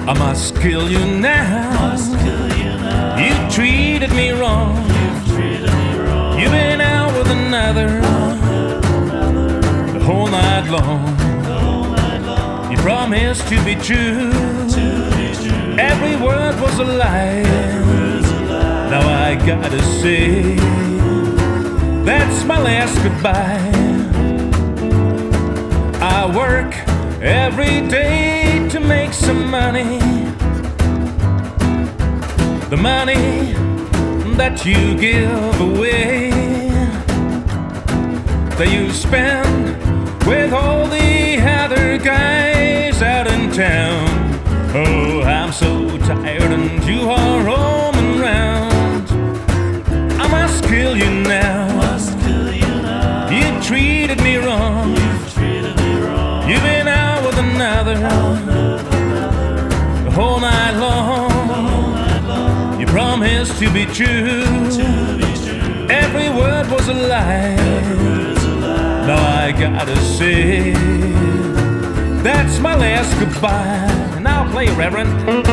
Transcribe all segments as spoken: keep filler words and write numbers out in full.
I must kill you now. Must kill you now. You treated me wrong. You've treated me wrong. You've been out with another the whole night long. The whole night long. You promised to be true. To be true. Every word was a lie. Every word's a lie. Now I gotta say, that's my last goodbye. I work every day to make some money. The money that you give away, that you spend with all the other guys out in town. Oh, I'm so tired and you are roaming round. I must kill you now. Must kill you now. You treated me wrong. You've treated me wrong. You've been out with another the whole night long. You promised to be true. To be true. Every word was a lie. Every word's a lie. Now I gotta say, that's my last goodbye. Now play, Reverend.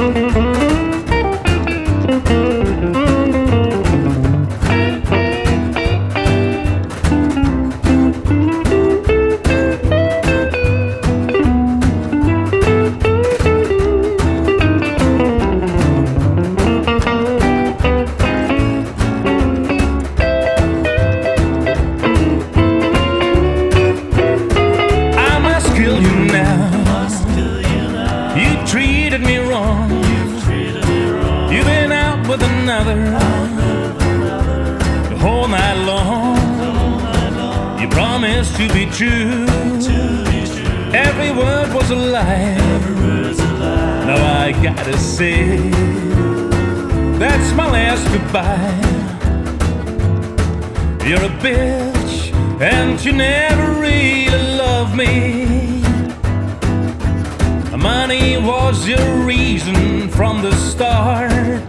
You treated me wrong. You've treated me wrong. You've been out with another the whole night long. You promised to be true. To be true. Every word was a lie. Every word's a lie. Now I gotta say, that's my last goodbye. You're a bitch and you never really loved me. Money was your reason from the start.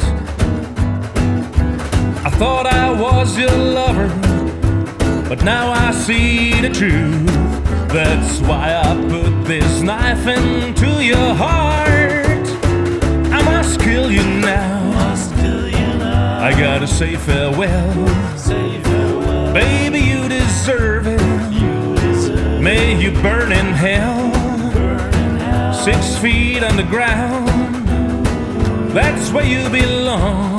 I thought I was your lover, but now I see the truth. That's why I put this knife into your heart. I must kill you now. Must kill you now. I gotta say farewell. Say farewell. Baby, you deserve it. You deserve. May you burn in hell. Six feet underground, that's where you belong.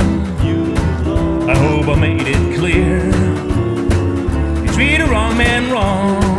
I hope I made it clear. You treat a wrong man wrong.